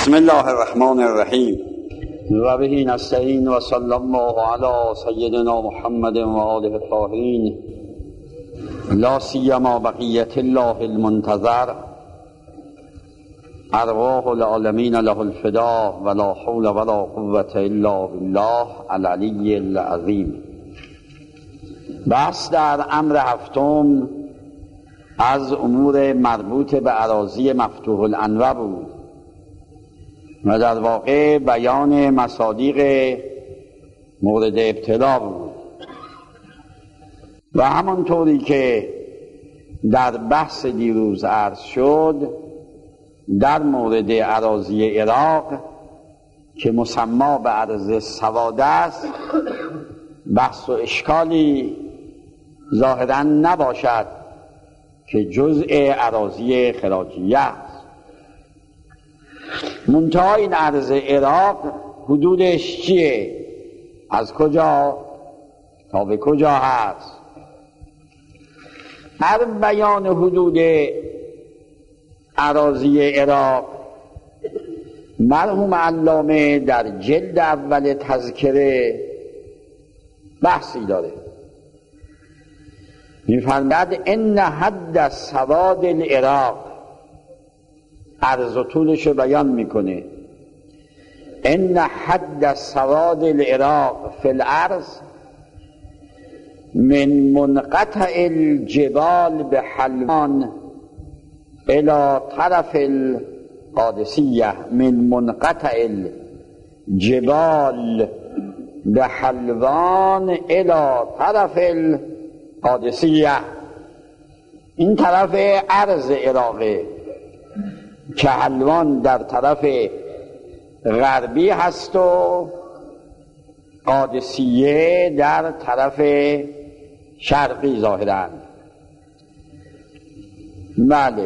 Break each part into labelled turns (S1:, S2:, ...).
S1: بسم الله الرحمن الرحیم و به نستعین و صلی الله علی سیدنا محمد و آله الطاهرین لا سیما بقیت الله المنتظر ارواح العالمین له الفدا ولا حول ولا قوة الا بالله العلی العظیم. بحث در امر هفتم از امور مربوط به اراضی مفتوح الانواع بود و در واقع بیان مصادیق مورد ابتلا بود و همانطوری که در بحث دیروز عرض شد در مورد اراضی عراق که مسما به ارض سواد است بحث و اشکالی ظاهرا نباشد که جزء اراضی خراجیه است. منتها این ارض عراق حدودش چیه؟ از کجا تا به کجا هست؟ هر بیان حدود اراضی عراق مرحوم علامه در جلد اول تذکره بحثی داره. می‌فرماید ان حد سواد العراق، عرض و طولش رو بیان میکنه. ان حد سواد العراق فی الارض من منقطع الجبال به حلوان الى طرف القادسیه، من منقطع الجبال به حلوان الى طرف القادسیه. این طرف ارض عراقه که حلوان در طرف غربی هست و قادسیه در طرف شرقی ظاهراً. بله.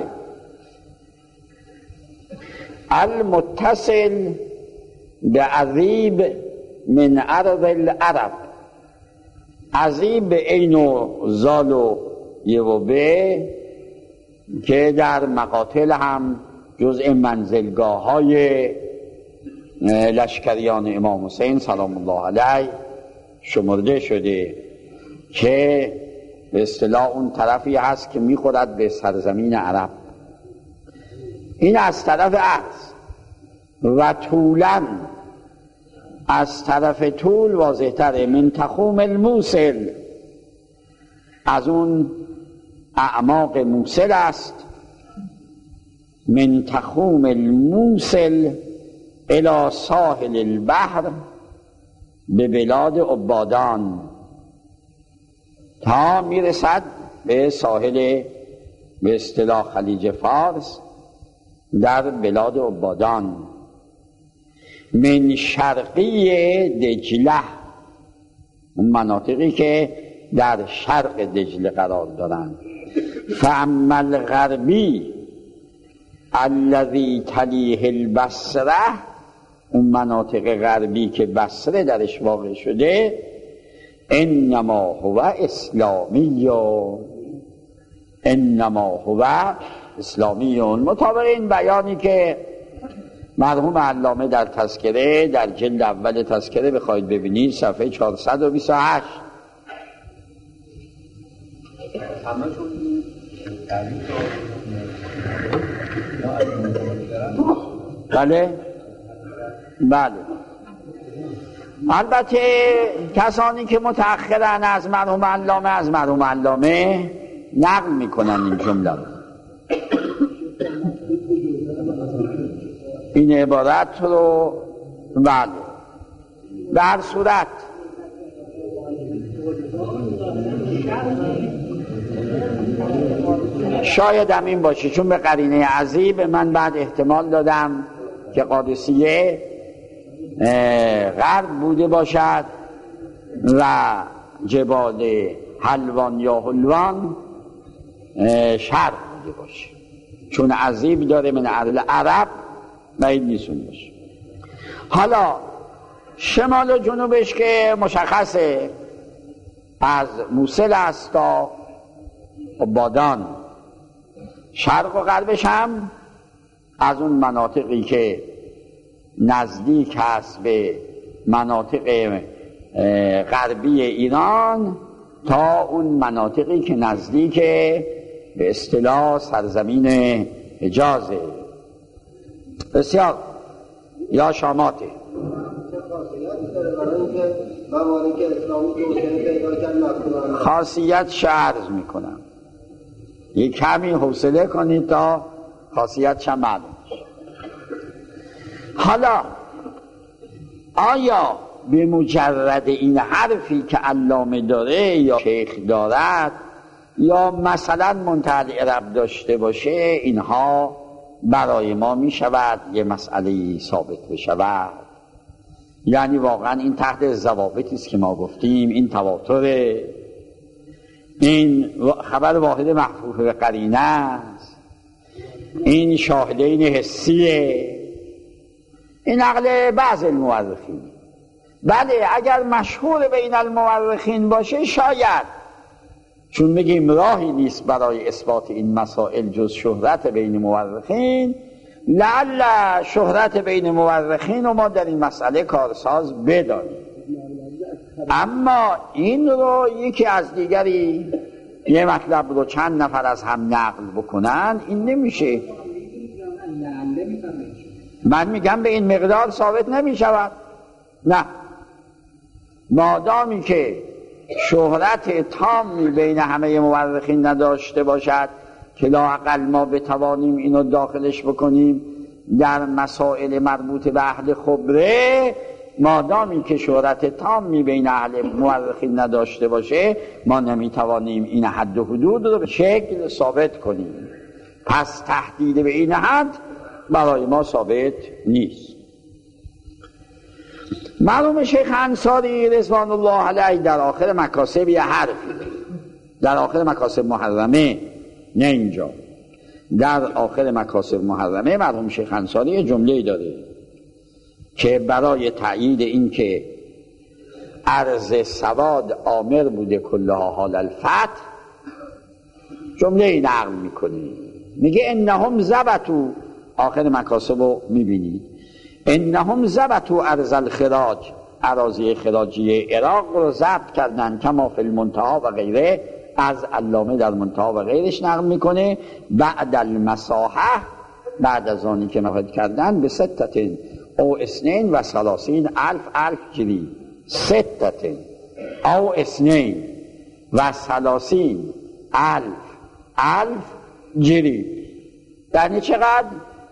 S1: المتصل به عذیب من ارض العرب، عذیب عین و زال و یه و به که در مقاتل هم جزء منزلگاه های لشکریان امام حسین سلام الله علیه شمرده شده که به اصطلاح اون طرفی هست که میخورد به سرزمین عرب. این از طرف عرض و طولاً از طرف طول واضح تره. من تخوم الموصل، از اون اعماق موصل است. من تخوم الموصل الى ساحل البحر به بلاد عبادان، تا میرسد به ساحل به اصطلاح خلیج فارس در بلاد عبادان. من شرقی دجله، اون مناطقی که در شرق دجله قرار دارند. فاما الغربی الذی تلیه البصره، اون مناطق غربی که بصره درش واقع شده، انما هو اسلامی، انما هو اسلامی. مطابق این بیانی که مرحوم علامه در تذکره در جلد اول تذکره بخواید ببینید صفحه 428. بله بله. البته کسانی که متأخرن از مرحوم علامه نقل میکنن این جمله رو. این عبارت رو بله. به هر صورت شاید هم این باشه، چون به قرینه عذیب من بعد احتمال دادم که قادسیه غرب بوده باشد و جبال حلوان یا حلوان شرق بوده باشه، چون عذیب داره من ارض عرب بعید نیستون باشه. حالا شمال و جنوبش که مشخصه، از موصل است تا عبادان، شرق و غربش هم از اون مناطقی که نزدیک هست به مناطق غربی ایران تا اون مناطقی که نزدیک به اصطلاح سرزمین حجازه. بسیار یا شاماته. خاصیت عرض میکنم، یک کمی حوصله کنید تا خاصیت چه معلوم. حالا آیا به مجرد این حرفی که علامه داره یا شیخ دارد یا مثلا منتهی عرب داشته باشه اینها برای ما می شود یه مسئله ثابت بشود؟ یعنی واقعا این تحت ضوابطی است که ما گفتیم، این تواتره، این خبر واحد محفوظ به قرینه است، این شاهدین حسیه، این نقل بعض المورخین. بله اگر مشهور بین المورخین باشه شاید، چون میگیم راهی نیست برای اثبات این مسائل جز شهرت بین مورخین، لعل شهرت بین مورخین و ما در این مسئله کارساز بدانیم. اما این رو یکی از دیگری یه مطلب رو چند نفر از هم نقل بکنن این نمیشه. من میگم به این مقدار ثابت نمیشود. نه، مادامی که شهرت تامی بین همه مورخین نداشته باشد که لااقل ما بتوانیم اینو داخلش بکنیم در مسائل مربوط به اهل خبره، مادامی که شهرت تامی بین اهل مورخین نداشته باشه ما نمیتوانیم این حد و حدود رو به شکل ثابت کنیم. پس تحدید به این حد برای ما ثابت نیست. معلوم شیخ انصاری رضوان الله علیه در آخر مکاسب یه حرفی، در آخر مکاسب محرمه، نه اینجا، در آخر مکاسب محرمه مرحوم شیخ انصاری یه جمله‌ای داره که برای تأیید این که عرض سواد آمر بوده کلها حال الفتح جمله‌ای نقل میکنه، میگه انهم ضبطوا، آخر مکاسب رو میبینید، انهم ضبطوا ارض الخراج، اراضی خراجی عراق رو ضبط کردن، کما فی المنتهی و غیره، از علامه در منتهی و غیرش نقل میکنه، بعد المساحه، بعد از آنی که نقل کردن، به ستتن او اثنین و ثلاثین الف جری، ستتن او اثنین و ثلاثین الف جری، یعنی چقدر؟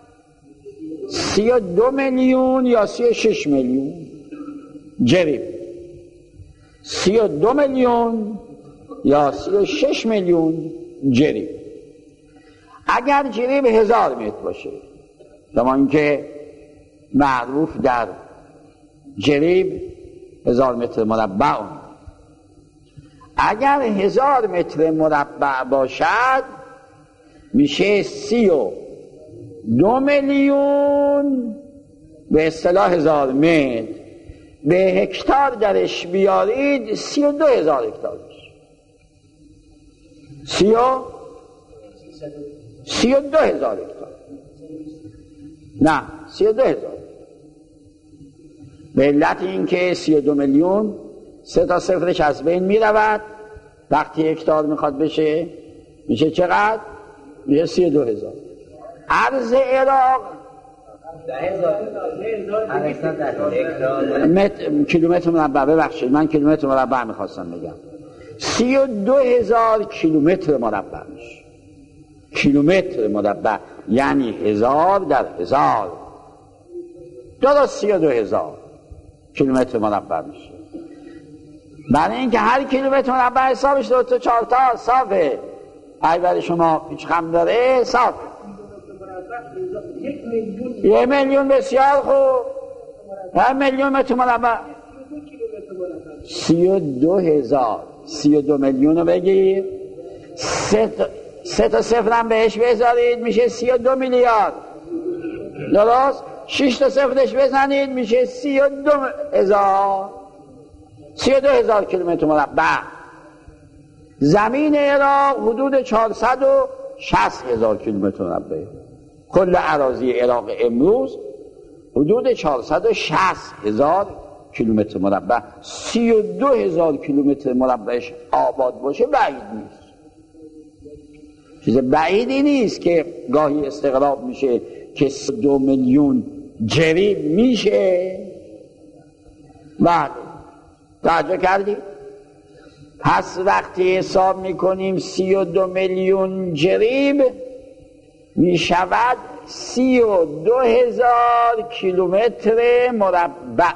S1: 32 میلیون یا 36 میلیون جریب، 32 میلیون یا 36 میلیون جریب. اگر جریب 1000 متر باشه، شما اینکه معروف در جریب 1000 متر مربع، اگر 1000 متر مربع باشد میشه 32 میلیون به اصطلاح 1000 متر، به هکتار درش بیارید 32,000 هکتار میشه. 32,000 هکتار، نه 32,000. به علت این که 32 میلیون 3 تا صفرش از بین میرود، وقتی هکتار میخواد بشه میشه چقدر؟ میشه 32,000. عرض عراق کیلومتر مربع، ببخشید من کیلومتر مربع میخواستم بگم، 32,000 کیلومتر مربع میشه. کیلومتر مربع یعنی 1000 در 1000، درست 32,000 کیلومتر مربع میشه. برای اینکه هر کیلومتر مربع حسابش 2 تا 4 تا صافه، اگه برای شما هیچ خم داره صاف. 1 میلیون بسیار خوب، 1 میلیون متر مربع 32,000. 32 میلیون رو بگیر، 3 تا صفر هم بهش بذارید میشه 32 میلیارد، درست؟ 6 تا صفرش بزنید میشه 32,000 کیلومتر مربع. زمین عراق حدود 460,000 کیلومتر مربع. کل اراضی عراق امروز حدود 460,000 کیلومتر مربع. 32,000 کیلومتر مربعش آباد باشه بعید نیست، چیز بعیدی نیست که گاهی استقراب میشه که 2 میلیون جریب میشه. بعد توجه کردی؟ پس وقتی حساب میکنیم 32 میلیون جریب میشود 32,000 کیلومتر مربع.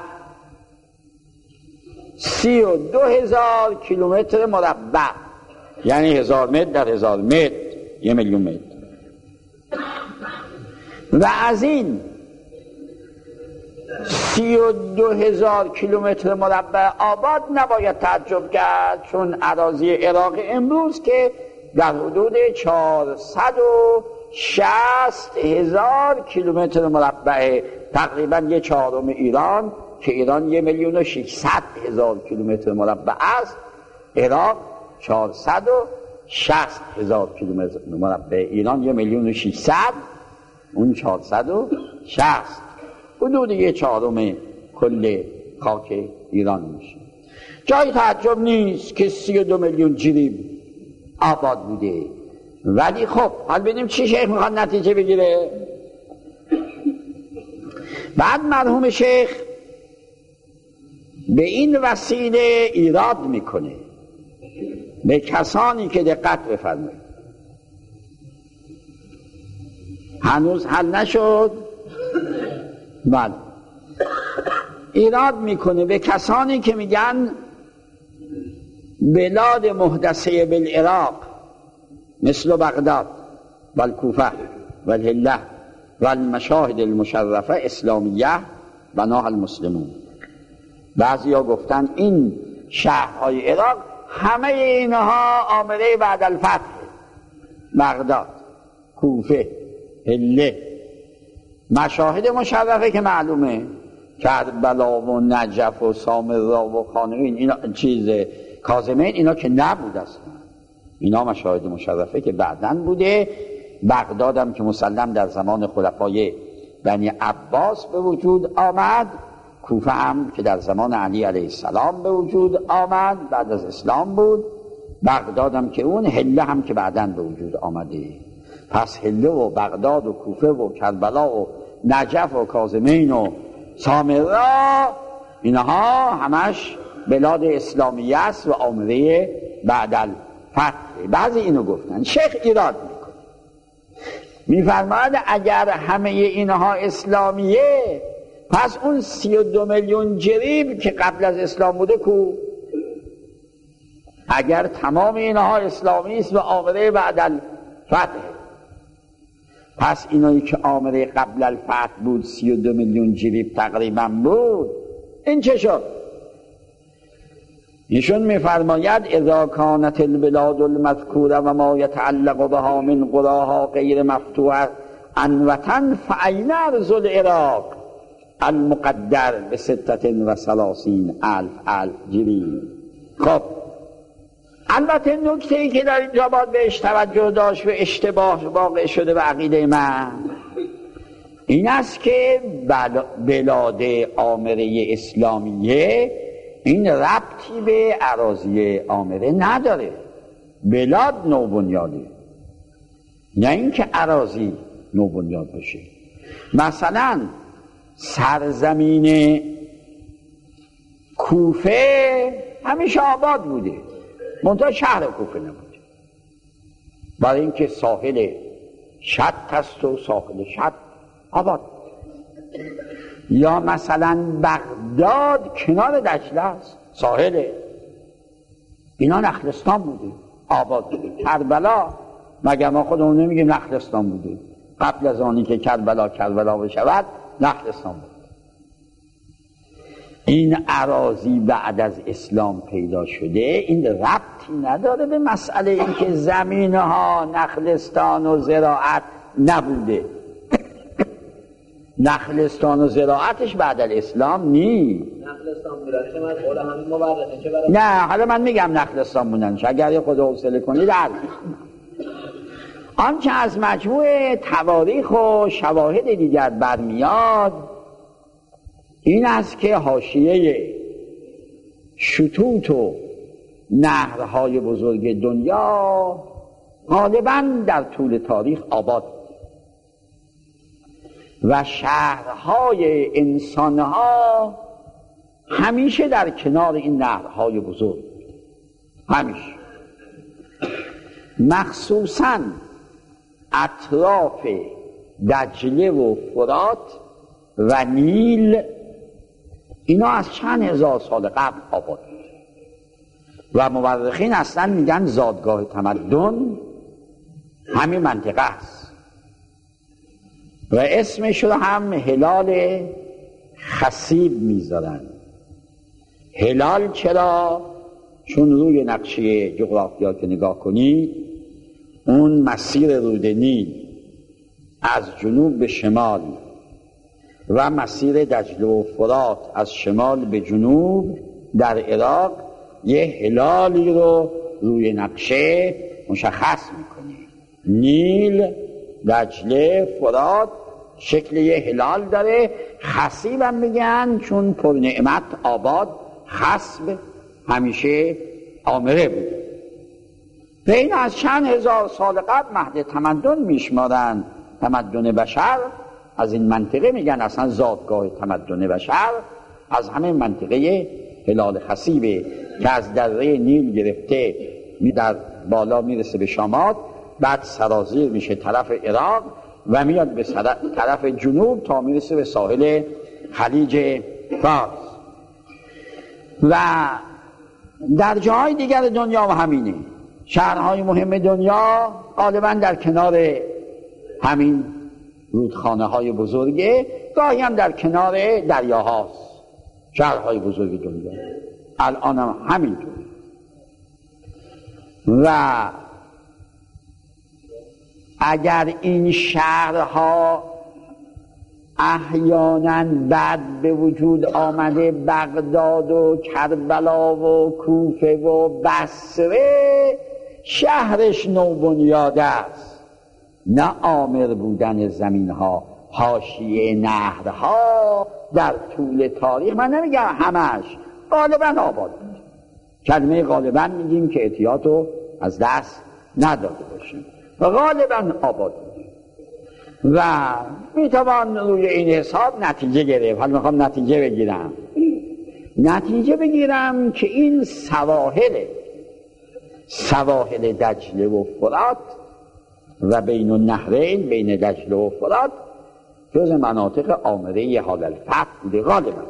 S1: 32,000 کیلومتر مربع یعنی 1000 متر در 1000 متر 1 میلیون متر. و از این 32,000 کیلومتر مربع آباد نباید تعجب کرد، چون اراضی عراق امروز که در حدود 460,000 کیلومتر مربع، تقریبا 1/4 ایران، که ایران 1,600,000 کیلومتر مربع است، عراق 460,000 کیلومتر مربع، ایران 1,600,000، اون 460، حدود 1/4 کل خاک ایران میشه. جای تعجب نیست که 32 میلیون جریب آباد بوده. ولی خب حال ببینیم چی شیخ میخواد نتیجه بگیره. بعد مرحوم شیخ به این وسیله ایراد میکنه به کسانی که دقت بفرمایید، هنوز حل نشد. بله، ایراد میکنه به کسانی که میگن بلاد محدثه بالعراق مثل بغداد و الکوفه و الهله و المشاهد المشرفه اسلامیه بناها المسلمون. بعضی ها گفتن این شهرهای عراق همه اینها آمده بعد الفتح، بغداد، کوفه، هله، مشاهد مشرفه که معلومه، کربلا و نجف و سامرا و خانقین، اینا چیز کاظمین، اینا که نبود اصلا، اینا مشاهد مشرفه که بعدن بوده. بغداد هم که مسلم در زمان خلفای بنی عباس به وجود آمد، کوفه هم که در زمان علی علیه السلام به وجود آمد، بعد از اسلام بود. بغداد هم که اون، هله هم که بعدن به وجود آمده. پس هله و بغداد و کوفه و کربلا و نجف و کاظمین و سامرا، اینها همش بلاد اسلامیه است و آمده بعد الفتح. بعضی اینو گفتن. شیخ ایراد میکنه، میفرماید اگر همه اینها اسلامیه، پس اون 32 میلیون جریب که قبل از اسلام بوده کو؟ اگر تمام اینها اسلامی است و آمده بعد الفتح، پس اینایی که آمده قبل الفتح بود 32 میلیون جریب تقریبا بود، این چه شد؟ ایشون میفرماید اذا کانت البلاد المذکوره و ما یتعلق بها من قراها غیر مفتوحه عن وطن فأین ارض العراق المقدر به 36,000 جریب. خب البته نکته ای که در اینجا باید بهش توجه داشت و اشتباه واقع شده به عقیده من این است که بلاد آمره اسلامیه این ربطی به اراضی آمره نداره. بلاد نوبنیاده، نه اینکه اراضی نوبنیاد باشه. مثلا سرزمین کوفه همیشه آباد بوده، منتها شهر کوفه نبوده، برای اینکه ساحل شط هست و ساحل شط آباد. یا مثلا بغداد کنار دجله است، ساحله، اینا نخلستان بوده، آباد بوده. کربلا مگر ما خودمون نمیگیم نخلستان بوده؟ قبل از آنی که کربلا بشود نخلستان بوده. این اراضی بعد از اسلام پیدا شده، این ربطی نداره به مسئله اینکه زمینها نخلستان و زراعت نبوده. نخلستان و زراعتش بعد الاسلام نیست.
S2: نخلستان بودنش من قول همین مورده چه برای؟
S1: نه حالا من میگم نخلستان بودنش، اگر یه خود حوصله کنید عرض. آنچه از مجموع تواریخ و شواهد دیگر برمیاد این است که حاشیه شطوط و نهرهای بزرگ دنیا غالباً در طول تاریخ آباد و شهرهای انسانها همیشه در کنار این نهرهای بزرگ، همیشه، مخصوصاً اطراف دجله و فرات و نیل، اینا از چند هزار سال قبل آباد بود و مورخین اصلا میگن زادگاه تمدن همین منطقه است و اسمش رو هم هلال خصیب میذارن. هلال چرا؟ چون روی نقشه جغرافیا که نگاه کنید اون مسیر رود نیل از جنوب به شمال و مسیر دجله و فرات از شمال به جنوب در عراق یه هلالی رو روی نقشه مشخص میکنه. نیل، دجله، فرات شکل یه هلال داره. خصیب هم میگن چون پر نعمت، آباد، خصب همیشه آمره بوده. و این از چند هزار سال قبل مهد تمدن میشمارن. تمدن بشر از این منطقه میگن اصلا زادگاه تمدن بشر از همه منطقه هلال خصیبه که از دره نیل گرفته در بالا میرسه به شامات، بعد سرازیر میشه طرف عراق و میاد به طرف جنوب تا میرسه به ساحل خلیج فارس. و در جاهای دیگر دنیا و همینه. شهرهای مهم دنیا غالبا در کنار همین رودخانه های بزرگه، گاهی هم در کنار دریاهاست. شهرهای بزرگ دنیا الان هم همینطور. و اگر این شهرها احیانا بعد به وجود آمده بغداد و کربلا و کوفه و بصره شهرش نوبنیاد است، نه عامر بودن زمین ها، حاشیه نهرها در طول تاریخ، من نمیگم همش، غالبا آباد بود. کلمه غالبا میگیم که احتیاط رو از دست نداده باشیم و غالبا آباد بود و میتوان روی این حساب نتیجه گرفت. حالا میخوام نتیجه بگیرم که این سواحل دجله و فرات و بین النهرین، بین دجله و فرات، جز مناطق آمره حال الفتح بوده غالبا.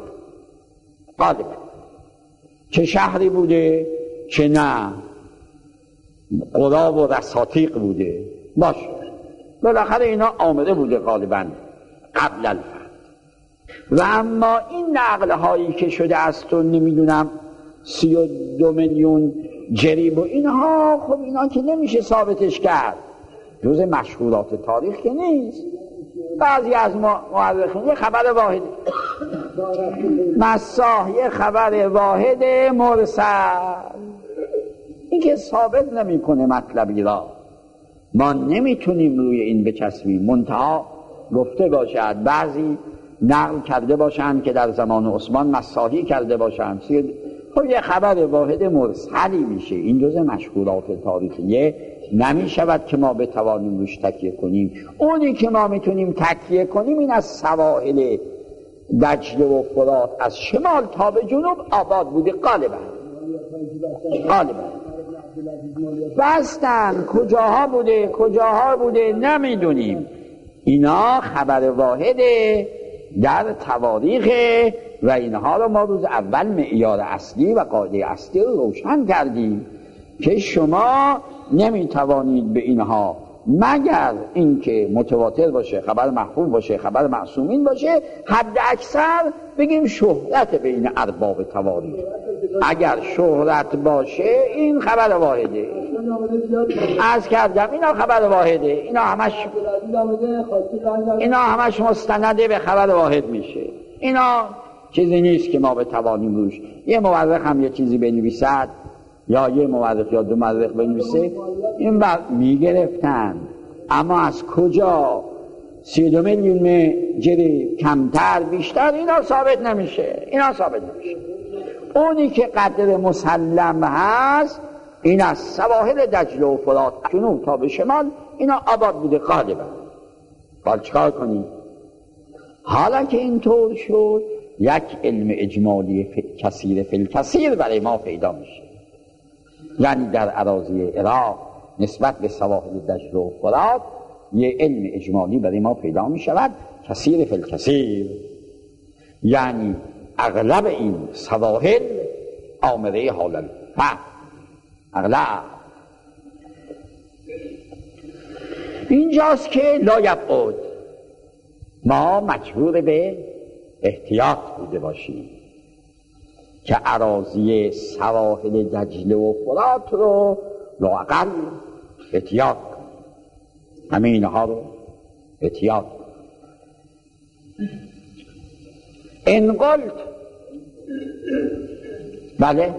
S1: چه شهری بوده چه نه، قرا و رساتیق بوده، باشه، بالاخره اینا آمده بوده غالبا قبل الفتح. و اما این نقل هایی که شده است و نمیدونم 32 میلیون جریب و اینها، خب اینا که نمیشه ثابتش کرد، جز مشهورات تاریخ که نیست. بعضی از مورخین یه خبر واحد یه خبر واحد مرسل، این که ثابت نمیکنه مطلبی را. ما نمیتونیم روی این بچسبیم. منتها گفته باشد، بعضی نقل کرده باشند که در زمان عثمان مساحی کرده باشند، خب یه خبر واحد مرسلی میشه. این جز مشهورات تاریخیه نمیشود که ما بتوانیم روش تکیه کنیم. اونی که ما میتونیم تکیه کنیم این از سواحل دجله و فرات از شمال تا به جنوب آباد بوده غالبا. بستن کجاها بوده نمیدونیم. اینا خبر واحده در تواریخ و اینها رو ما روز اول معیار اصلی و قاعده اصلی رو روشن کردیم که شما نمیتوانید به اینها مگر اینکه متواتر باشه، خبر محفوظ باشه، خبر معصومین باشه، حد اکثر بگیم شهرت بین ارباب تواریخ. اگر شهرت باشه این خبر واحده. عرض کردم اینا خبر واحده، اینا همش مستنده به خبر واحد میشه. اینا چیزی نیست که ما بتوانیم روش. یه مورخ هم یه چیزی بنویسد یا یه مورخ یا دو مورخ بنویسه، این وقت میگرفتن. اما از کجا 32 میلیون متر کمتر بیشتر اینا ثابت نمیشه. اونی که قدر مسلم هست این از سواحل دجله و فرات جنوب تا به شمال اینا آباد بوده غالبا. باید چکار کنیم؟ حالا که اینطور شد یک علم اجمالی کثیر فی الکثیر برای ما پیدا میشه. یعنی در اراضی عراق نسبت به سواحل دجله و فرات یه علم اجمالی برای ما پیدا می شود کثیر فی الکثیر، یعنی اغلب این سواحل آمره حال الفقر، اغلب. اینجاست که لا یبعد ما مجبور به احتیاط بوده باشیم که اراضی سواحل دجله و فرات رو لااقل احتیاط کنیم، همه اینها رو احتیاط کنیم. ان قلت، بله،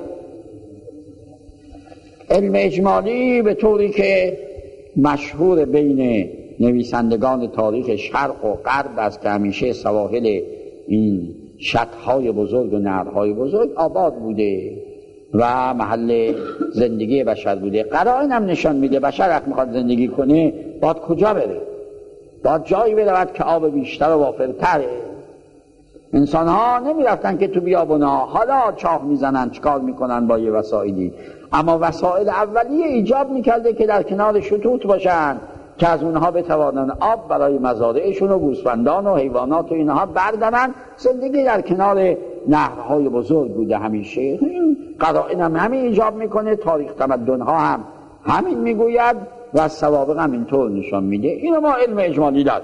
S1: علم اجمالی به طوری که مشهور بین نویسندگان تاریخ شرق و غرب است که همیشه سواحل این شطهای بزرگ و نهرهای بزرگ آباد بوده و محل زندگی بشر بوده. قرائن هم نشان میده بشر وقتی میخواد زندگی کنه باید کجا بره؟ باید جایی برود که آب بیشتر و وافرتره. انسان ها نمی رفتن که تو بیابونا حالا چاه میزنن چکار میکنن با یه وسایلی، اما وسایل اولیه ایجاب میکرده که در کنار شطوط باشن که از اونها بتوانن آب برای مزارعشون و گوسفندان و حیوانات و اینها بردارن. زندگی در کنار نهرهای بزرگ بوده همیشه. این قرائن هم همین ایجاب میکنه، تاریخ تمدن ها هم همین میگوید و سوابق هم اینطور نشان میده. اینو ما علم اجمالی داریم.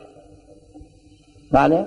S1: بله،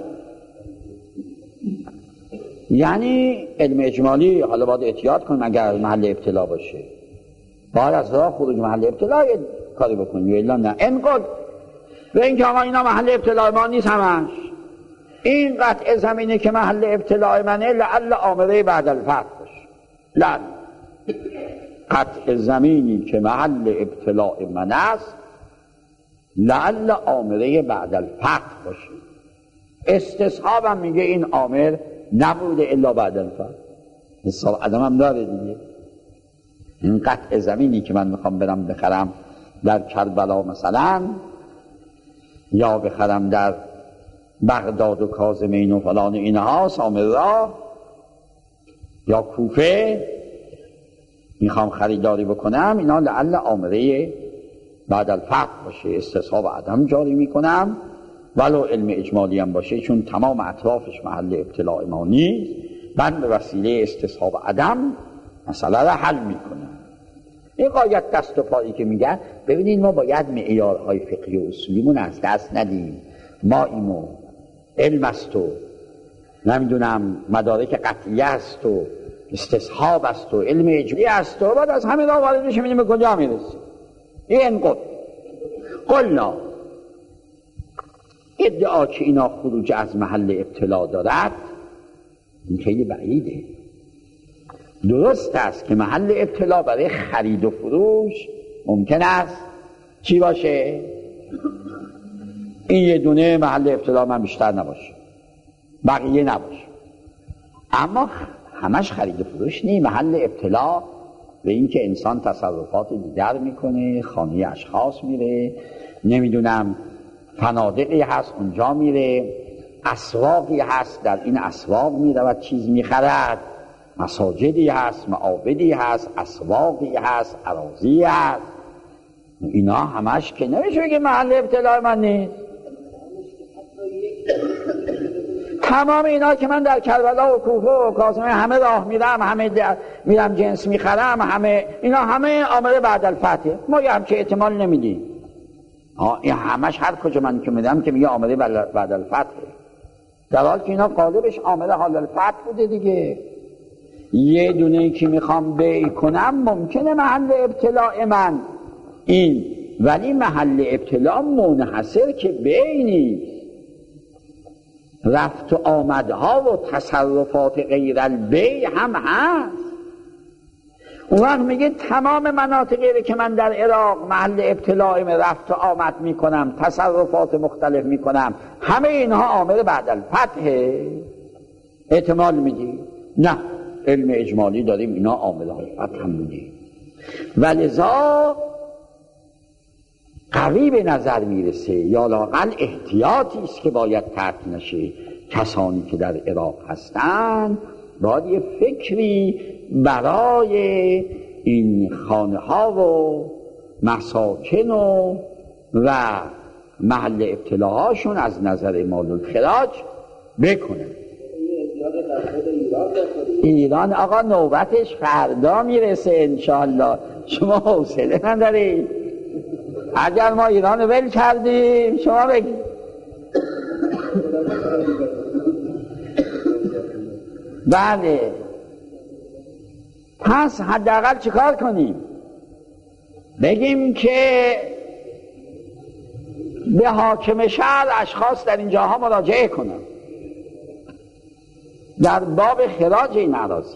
S1: یعنی علم اجمالی حالا باید احتیاط کنیم اگر محل ابتلا باشه، باید از راه خروج محل ابتلا کاری بکنیم. الا نه انقدر به اینکه آقا اینا محل ابتلا ما نیست همش، این قطع زمینه که محل ابتلا منه لعل آمره بعد الفتح باشه. لعل قطع زمینی که محل ابتلا من است لعل آمره بعد الفتح باشه. استصحابم میگه این آمر نبوده الا بعد الفتح. حساب آدم هم داره دیگه. این قطع زمینی که من میخوام برم بخرم در کربلا مثلا، یا بخرم در بغداد و کاظمین و فلان اینها سامرا یا کوفه، میخوام خریداری بکنم، اینا لعل آمره بعد الفتح باشه. استصحاب عدم جاری میکنم ولو علم اجمالی هم باشه، چون تمام اطرافش محل ابتلاع ما نیست. من به وسیله استصحاب عدم مسئله را حل میکنم. این قایت دست و پایی که میگن ببینید ما باید معیارهای فقهی و اصولیمون از دست ندیم. ما ایمو علم است و نمیدونم مدارک قطعی است و استصحاب است و علم اجمالی است و بعد از همین راه وارد بشیم ببینیم به کجا میرسیم. این قلنا ادعا که اینا خروج از محل ابتلا دارد این خیلی بعیده. درست است که محل ابتلا برای خرید و فروش ممکن است چی باشه؟ این یه دونه محل ابتلا من بیشتر نباشه، بقیه نباشه. اما همش خرید و فروش نیست. محل ابتلا به این که انسان تصرفات دیگر میکنه، خانه اشخاص میره، نمیدونم فنادقی هست اونجا میره، اسواقی هست در این اسواق میره و چیز میخرد، مساجدی هست، معابدی هست، اسواقی هست، اراضی هست. اینا همش که نمیشه بگه محل ابتلا من نیست. تمام اینا که من در کربلا و کوفه و کاظمه همه راه میرم، همه میرم جنس میخرم، همه اینا همه آمره بعد الفتح. ما یه همچه احتمال نمیدیم. این همش هر کجا من که میدم که میگه آمره بعد الفتح، در حال که اینا قالبش آمره حال الفتح بوده دیگه. یه دونه که میخوام بیع کنم ممکنه محل ابتلاع من این، ولی محل ابتلاع منحصر که بیع نیست. رفت و آمدها و تصرفات غیر البیع هم هست. اون وقت میگه تمام مناطقی که من در عراق محل ابتلاعیم رفت و آمد میکنم، تصرفات مختلف میکنم، همه اینها عامل بعد الفتح. احتمال میدی؟ نه، علم اجمالی داریم اینا عامل فتح هم بودی. ولذا قوی به نظر میرسه یا لااقل احتیاطی است که باید ترک نشه. کسانی که در عراق هستند باید یه فکری برای این خانه ها و مساکن و محل ابتلاهاشون از نظر مال الخراج بکنن. ایران آقا نوبتش فردا میرسه انشالله، شما حوصله ندارید. اگر ما ایران ول کردیم شما بگید. بله، پس حداقل چیکار کنیم؟ بگیم که به حاکم شهر اشخاص در این جاها مراجعه کنن در باب خراج این اراضی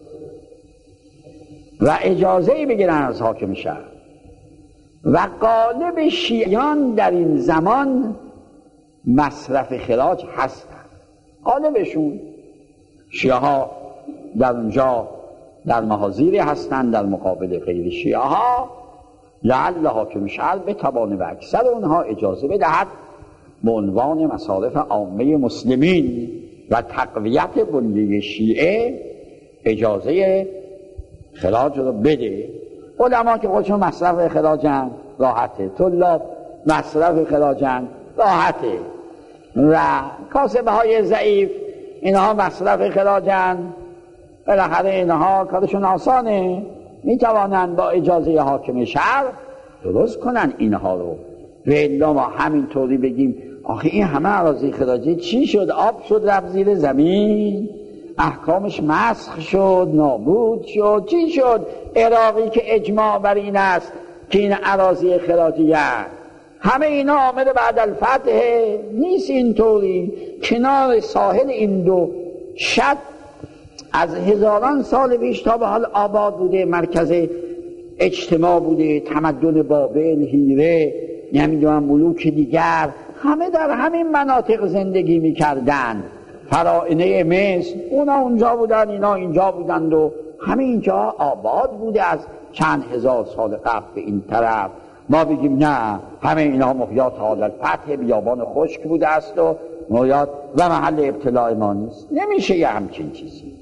S1: و اجازه بگیرن از حاکم شهر. و غالب شیعیان در این زمان مصرف خراج هستن، غالبشون شیعه ها در اونجا در محاذیری هستن در مقابل غیر شیعه ها. لعل حاکم شهر بتوانه و اکثر اونها اجازه بدهد به عنوان مصارف عامه مسلمین و تقویت بنیه شیعه اجازه خراج رو بده. علما که خودشون مصرف خراجن راحته، طلاب مصرف خراجن راحته، و کاسبه های ضعیف اینها مصرف خراجن، بالاخره اینها کارشون آسانه، میتوانند با اجازه حاکم شهر درست کنن اینها رو. و الا ما همینطوری بگیم آخه این همه اراضی خراجی چی شد؟ آب شد رفت زیر زمین، احکامش مسخ شد، نابود شد، چی شد؟ عراقی که اجماع بر این است که این اراضی خراجی هست، همه اینا عامل بعد الفتح نیست. اینطوری کنار ساحل این دو شط از هزاران سال پیش تا به حال آباد بوده، مرکز اجتماع بوده، تمدن بابل، هیره، نمیدونم ملوک دیگر، همه در همین مناطق زندگی میکردن. فراعنه مصر اونا اونجا بودن، اینا اینجا بودند و همه اینجا آباد بوده از چند هزار سال قبل به این طرف. ما بگیم نه، همه اینا محیات حال الفتح، بیابان خشک بوده است و محیات و محل ابتلاع ما نیست. نمیشه یه همچین چیزی.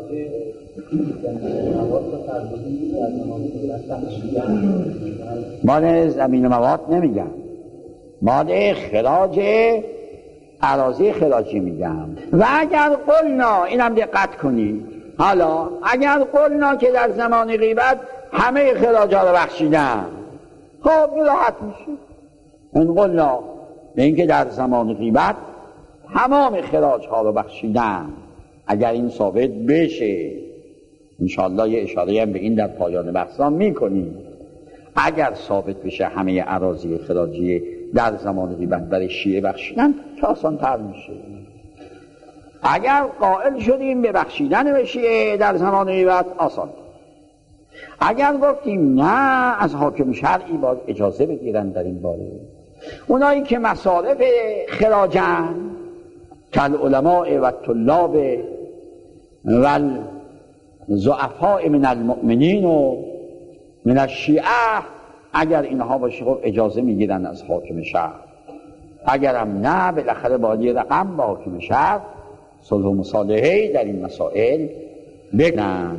S1: مال زمین مواد نمیگم، مال خراج اراضی خراجی میگم. و اگر قلنا، اینم دقت کنید، حالا اگر قلنا که در زمان غیبت همه خراجا رو بخشیدن، خب راحت میشه. این قلنا به اینکه در زمان غیبت تمام خراج ها رو بخشیدن، اگر این ثابت بشه، انشاءالله یه اشاره هم به این در پایان بحثا میکنیم، اگر ثابت بشه همه اراضی خراجی در زمان غیبت برای شیعه بخشیدن که آسان تر میشه. اگر قائل شدیم به بخشیدن به شیعه در زمان غیبت آسان، اگر گفتیم نه از حاکم شرعی باید اجازه بگیرن در این باره، اونایی که مصارف خراجن کل علماء و طلاب و ضعفاء من المؤمنین و من الشیعه، اگر اینها باشه خب اجازه میگیرن از حاکم شهر. اگر هم نه، بالاخره باید یه رقم با حاکم شهر صلح و مصالحه در این مسائل بکنن.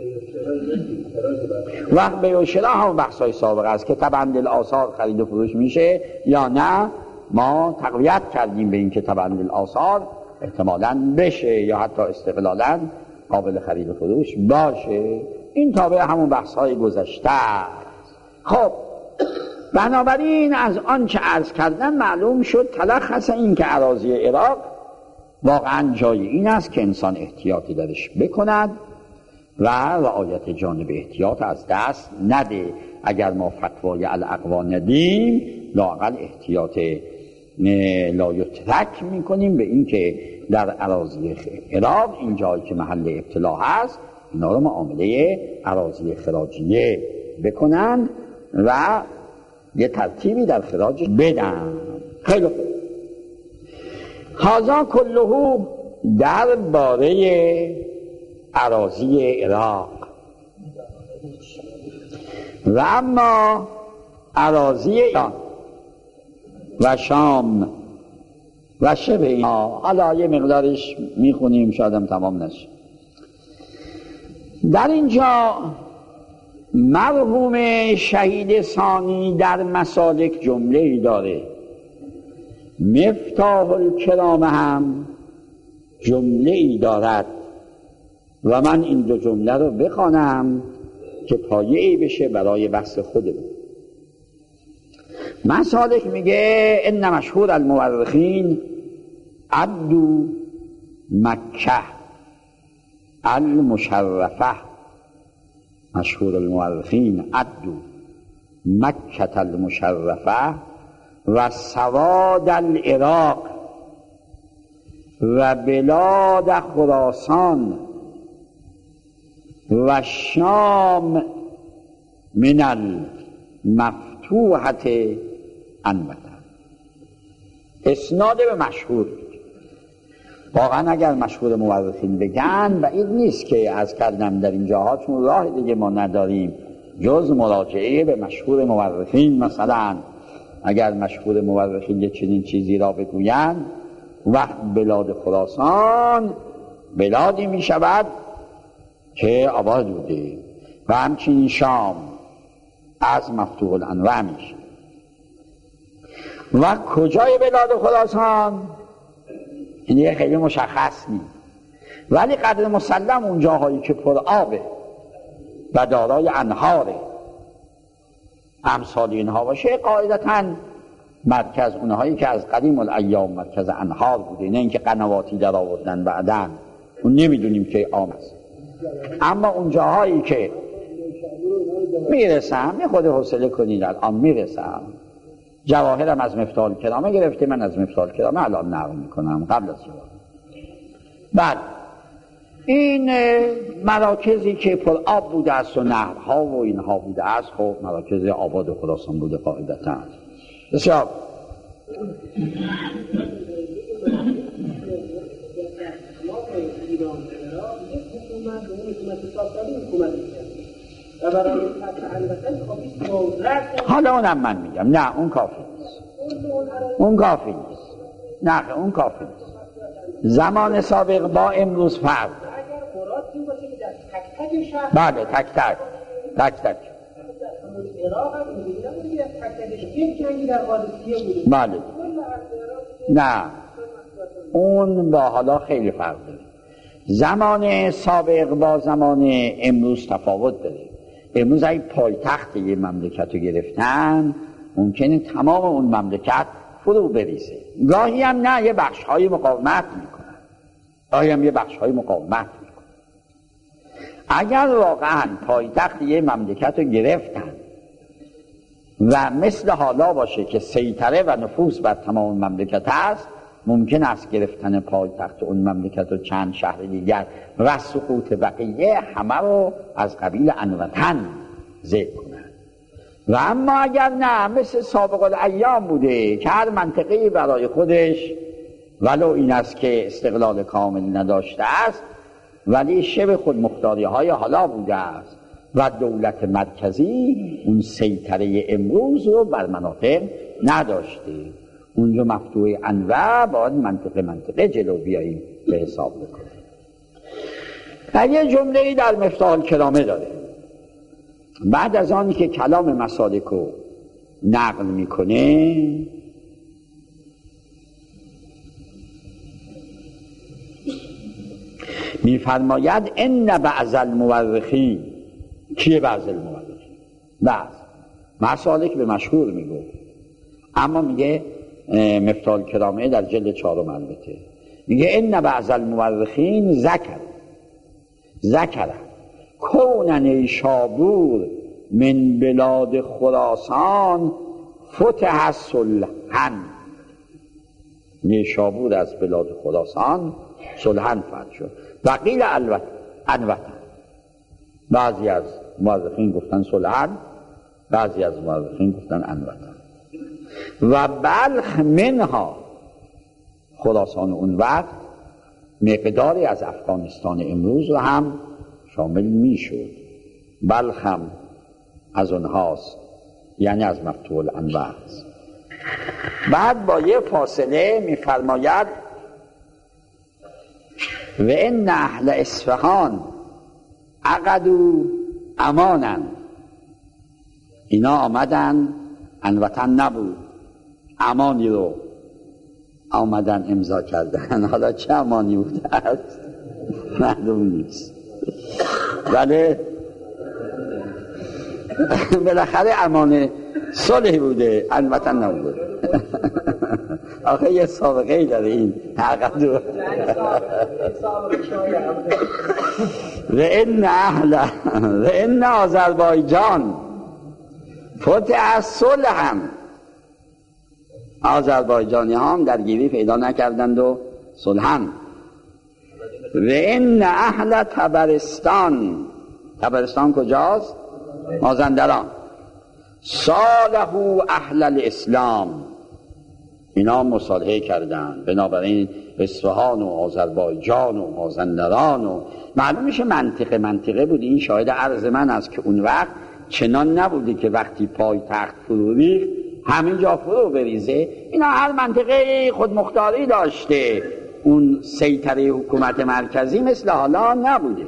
S1: وقت به شراء هم بحثای سابق است که تبند الآثار خرید و فروش میشه یا نه. ما تقویت کردیم به این که تبند الآثار احتمالاً بشه یا حتی استقلالاً قابل خرید و فروش باشه. این تابع همون بحث‌های گذشته است. خب بنابراین از آن چه عرض کردن معلوم شد تلخص این که اراضی عراق واقعاً جای این است که انسان احتیاطی درش بکند و رعایت جانب احتیاط از دست نده. اگر ما فتوای الاقوا ندیم، لااقل احتیاط لایترک میکنیم به این که در اراضی عراق این جایی که محل ابتلا هست اینا رو معامله اراضی خراجیه بکنن و یه ترتیبی در خراج بدن. خیلی خوب. هذا کله در باره اراضی عراق. و اما اراضی ایران و شام و شبه اینا، حالا یه مقدارش میخونیم شایدم تمام نشه. در اینجا مرحوم شهید ثانی در مسالک جمله ای داره، مفتاح الکرام هم جمله ای دارد و من این دو جمله رو بخوانم که پایه ای بشه برای بحث خودمون. مسالک میگه ان مشهور المورخین عدو مکه المشرفه، مشهور المورخین عدو مکه المشرفه و سواد العراق و بلاد خراسان و شام من المفتوحة انبتا. اسناد به مشهور. واقعا اگر مشهور مورخین بگن بعید نیست که از کردم در اینجاها، چون راه دیگه ما نداریم جز مراجعه به مشهور مورخین. مثلا اگر مشهور مورخین یه چنین چیزی را بگویند، وقت بلاد خراسان بلادی می شود که آباد بوده و همچنین شام از مفتوح الانواع میشه. و کجای بلاد خراسان این یه خیلی مشخص نیست، ولی قدر مسلم اون جاهایی که پر آبه و دارای انهاره امثال اینها باشه، قاعدتاً مرکز اونهایی که از قدیم الایام مرکز انهار بوده، نه اینکه قنواتی در آوردن بعدن اون نمیدونیم که آب است. اما اون جاهایی که میرسم، یه خود حوصله کنید الان میرسم، جواهرم از مفتاح الکرامه گرفته، من از مفتاح الکرامه الان نقل میکنم قبل از جواهر. بعد این مراکزی که پر آب بوده است و نهرها و اینها بوده است، خب مراکز آباد و خراسان بوده قاعدتاً. بسیار حالا اونم من میگم نه اون کافی نیست، اون کافی نیست، نه اون کافی نیست. زمان سابق با امروز فرق. بله تک تک تک تک بله نه اون با حالا خیلی فرق داره. زمان سابق با زمان امروز تفاوت داره. امروز اگه پایتخت یه مملکت رو گرفتن ممکنه تمام اون مملکت فرو بریزه. گاهی هم نه، یه بخش‌های مقاومت میکنن، گاهی هم یه بخش‌های مقاومت میکنن. اگر واقعا پایتخت یه مملکت رو گرفتن و مثل حالا باشه که سیطره و نفوذ بر تمام مملکت هست، ممکن است گرفتن پایتخت اون مملکت و چند شهر دیگر و سقوط بقیه همه رو از قبیل انوطن ذکر کنن. و اما اگر نه، مثل سابق الایام بوده که هر منطقه‌ای برای خودش ولو این است که استقلال کامل نداشته است ولی شبه خودمختاری‌های حالا بوده است و دولت مرکزی اون سیطره امروز رو بر مناطق نداشته. اونجا مفتوح انواع باید منطقه جلو بیاییم به حساب بکنه. و یه جمله‌ای در مفتاح الکرامه داره بعد از آنی که کلام مسالک رو نقل میکنه، میفرماید ان بعض المورخین. کیه بعض المورخین؟ بعض مسالک به مشهور میگه، اما میگه مفتاح الکرامه در جلد 4 البته میگه ان بعض المورخین ذکر کون نیشابور من بلاد خراسان فتح صلحا. نیشابور از بلاد خراسان صلحا فتح شد. و قیل انوطن، بعضی از مورخین گفتن صلحاً، بعضی از مورخین گفتن انوطن. و بلخ منها، خراسان اون وقت مقداری از افغانستان امروز رو هم شامل میشد. بلخ هم از اونهاست، یعنی از مفتوح الانوار است. بعد با یه فاصله میفرماید و ان اهل اصفهان عقدوا امانا، اینا آمدن، انوطن نبود، امانی رو آمدن امضا کردن. حالا چه امانی بوده است معلوم نیست، ولی بالاخره امان صلح بوده، انوطن نبوده. آخه یه سابقه داره این عقد و ان آذربایجان فتح صلحا، آذربایجانی هم درگیری پیدا نکردند و صلحا. و ان اهل طبرستان، طبرستان کجاست؟ مازندران، صالحوا اهل الاسلام، اینا مصالحه کردن. بنابراین اصفهان و آذربایجان و مازندران و معلوم میشه منطقه بود. این شاهد عرض من است که اون وقت چنان نبوده که وقتی پای تخت فرو ریخت همین جا فرو بریزه. اینا هر منطقه خودمختاری داشته، اون سیطره حکومت مرکزی مثل حالا نبوده.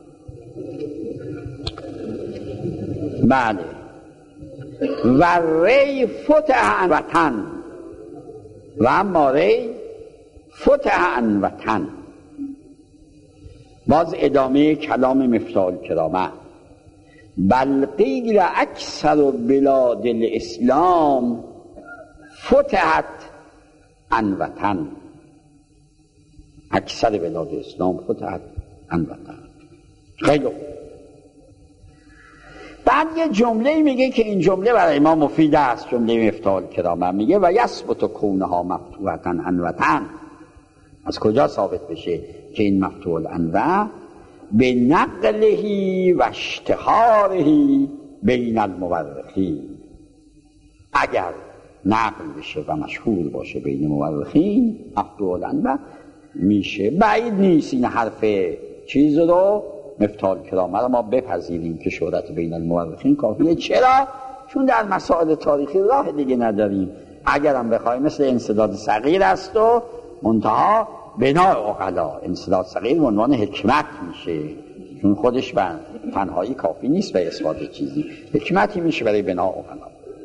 S1: بله. و ری فتح وطن، و اما ری فتح وطن. باز ادامه کلام مفتاح الکرامه، بل قیل اکثر بلاد الاسلام فتحت عن وطن، اکثر بلاد اسلام فتحت عن وطن. خیلی بعد یه جمله میگه که این جمله برای ما مفید است، جمله مفتاح الکرامه میگه و یثبت کونها مفتوحة عن وطن. از کجا ثابت بشه که این مفتوح الانواع؟ به نقله و اشتهاره بین المورخین. اگر نقل بشه و مشهور باشه بین مورخین مفتوح الانواع میشه. بعید نیست این حرف چیز رو، مفتاح الکرامه رو ما بپذیریم که شهرت بین المورخین کافیه. چرا؟ چون در مسائل تاریخی راه دیگه نداریم. اگرم بخوایم مثل انسداد صغیر است و منتها بنای عقلا، انسداد صغیر عنوان حکمت میشه، چون خودش به تنهایی کافی نیست به اثبات چیزی، حکمتی میشه برای بنای عقلا.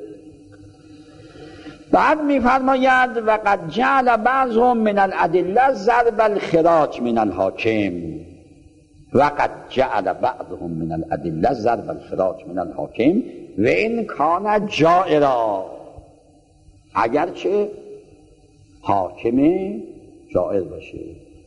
S1: بعد میفرماید و قد جعل بعضهم من الادله ضرب الخراج من الحاکم، و قد جعل بعضهم من الادله ضرب الخراج من الحاکم و این کان جائرا، اگرچه حاکم جائر باشه.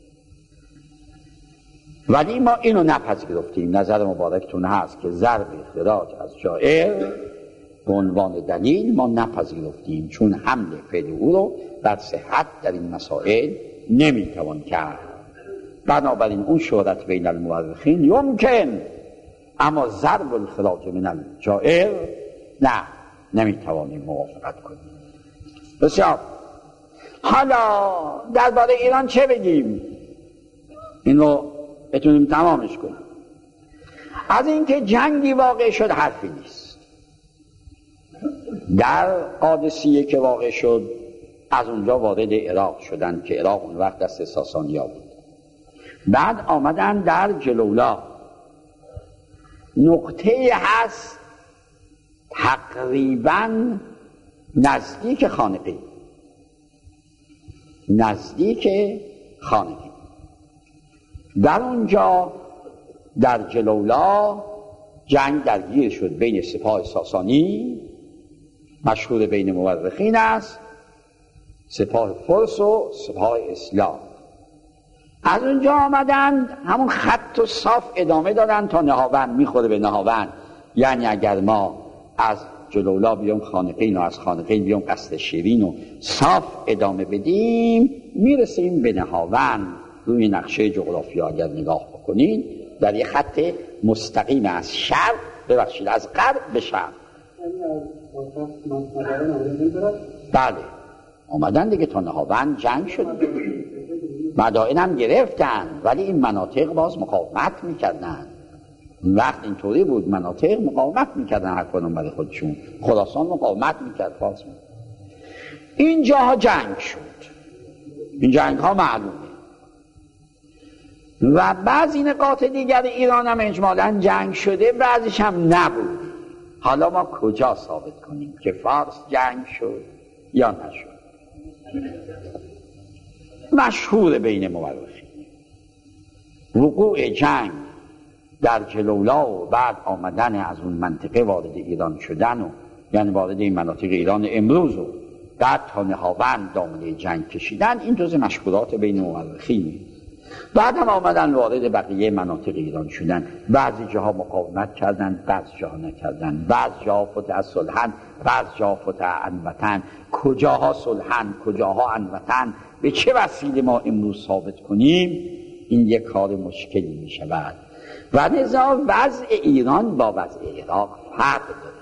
S1: ولی ما اینو نپذیرفتیم، نظر مبارکتون هست که ضرب خراج از جائر به عنوان دلیل ما نپذیرفتیم، چون حمل فعل او رو بر صحت در این مسائل نمیتوان کرد. بنابراین اون شهرت بین المورخین یمکن، اما ضرب الخراج من الجائر نه، نمیتوانیم موافقت کنیم. بسیار. حالا درباره ایران چه بگیم؟ این رو بتونیم تمامش کنیم. از اینکه جنگی واقع شد حرفی نیست. در قادسیه که واقع شد، از اونجا وارد عراق شدن که عراق اون وقت دست ساسانیا بود. بعد آمدن در جلولا، نقطه هست تقریبا نزدیک خانقی، در اونجا در جلولا جنگ درگیر شد بین سپاه ساسانی، مشهور بین مورخین است، سپاه فرس و سپاه اسلام. از اونجا آمدند همون خط و صاف ادامه دادن تا نهاوند، میخوره به نهاوند. یعنی اگر ما از جلولا بیام خانقین و از خانقین بیام قصر شیرین و صاف ادامه بدیم میرسیم به نهاوند. روی نقشه جغرافیا اگر نگاه بکنین در یه خط مستقیم از شرق، ببخشید از غرب به شرق. بله اومدن دیگه تا نهاوند جنگ شد، مدائن هم گرفتن، ولی این مناطق باز مقاومت میکردن. وقت اینطوری بود مناطق مقاومت میکردن هر کدوم برای خودشون. خراسان مقاومت میکرد باز. اینجاها جنگ شد، این جنگ ها معلومه. و بعضی نقاط دیگر ایران هم اجمالاً جنگ شده، بعضیش هم نبود. حالا ما کجا ثابت کنیم که فارس جنگ شد یا نشد؟ مشهور بین مورخین وقوع جنگ در جلولا و بعد آمدن از اون منطقه وارد ایران شدن و یعنی وارد این مناطق ایران امروز و بعد تا نهاوند دامنه جنگ کشیدن، این جزء مشهورات بین مورخینه. بعد هم آمدن وارد بقیه مناطق ایران شدن، بعضی جاها مقاومت کردن، بعضی جاها نکردن، بعضی جاها فتح صلحن، بعضی جاها فتح عنوتن. کجاها صلحن کجاها عنوتن به چه وسیله ما امروز ثابت کنیم؟ این یک کار مشکلی می شود و لذا وضع ایران با وضع عراق فرق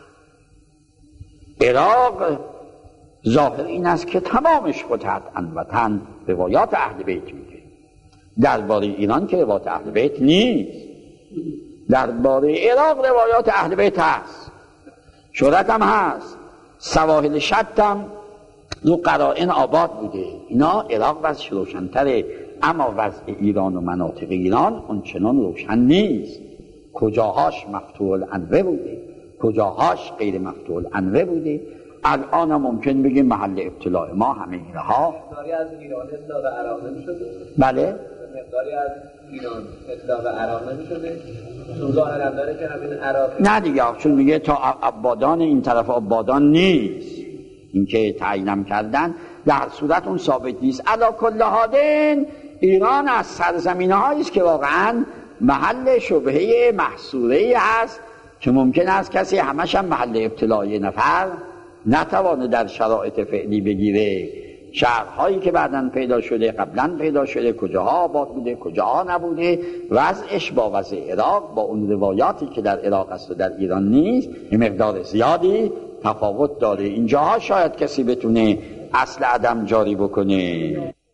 S1: داره. عراق ظاهر این است که تمامش فتح عنوتن روایات اهل بیت میگه. درباره ایران که روایات اهل بیت نیست، درباره عراق روایات اهل بیت هست، شهرت هم هست، سواحل شط هم رو قرائن آباد بوده. اینا عراق وضعش روشن‌تره، اما وضع ایران و مناطق ایران اونچنان روشن نیست. کجاهاش مفتوح الانوه بوده، کجاهاش غیر مفتوح الانوه بوده. الان هم ممکن بگیم محل ابتلاع ما همه اینها.
S2: مقداری از ایران اطلاع به عراق نمی‌شده؟
S1: بله
S2: مقداری از ایران اطلاع به عراق نمی‌شده؟ چون ظاهرا داره که همین عراق
S1: نه دیگه، چون میگه تا آبادان این طرف آبادان نیست، این که تعیینم کردن در صورت اون ثابت نیست. علی کل حال ایران از سرزمین‌هایی است که واقعاً محل شبهه محصوره‌ای هست که ممکن است کسی همش هم محل ابتلاع نفر نتوانه در شرایط فعلی بگیره. شهرهایی که بعداً پیدا شده، قبلاً پیدا شده، کجاها آباد بوده کجاها نبوده، وضعش با وضع عراق با اون روایاتی که در عراق است و در ایران نیست یه مقدار زیادی تفاوت داره. اینجاها شاید کسی بتونه اصل عدم جاری بکنه.